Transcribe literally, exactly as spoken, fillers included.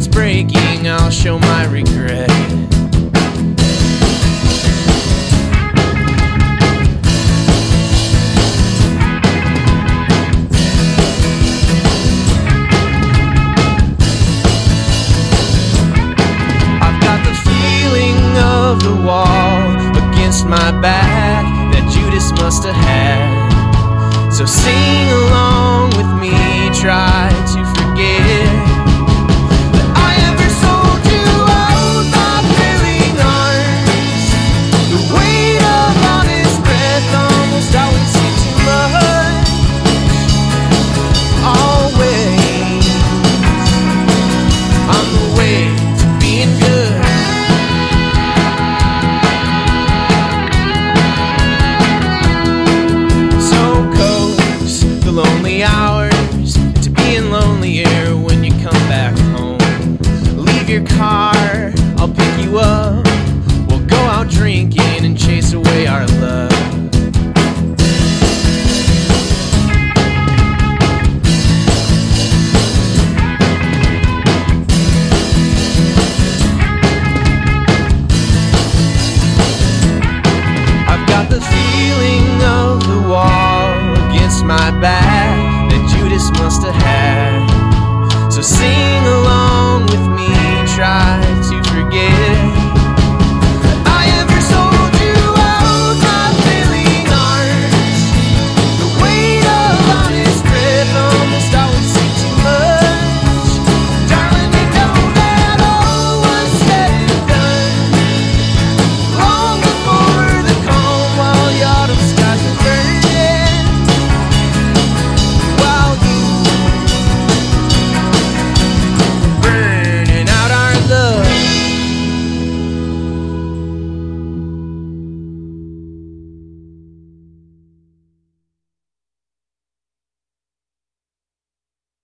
breaking, I'll show my regret. I've got the feeling of the wall against my back that Judas must have had. So sing along with me, try to forget that I ever sold you out my willing arms. The weight of honest breath almost always seemed too much. Always on the way to being good. Lonely hours to being lonelier when you come back home. Leave your car, I'll pick you up. We'll go out drinking and chase away our love. I've got the feeling of the wall against my back that Judas must have had. So sing along with me, try to forget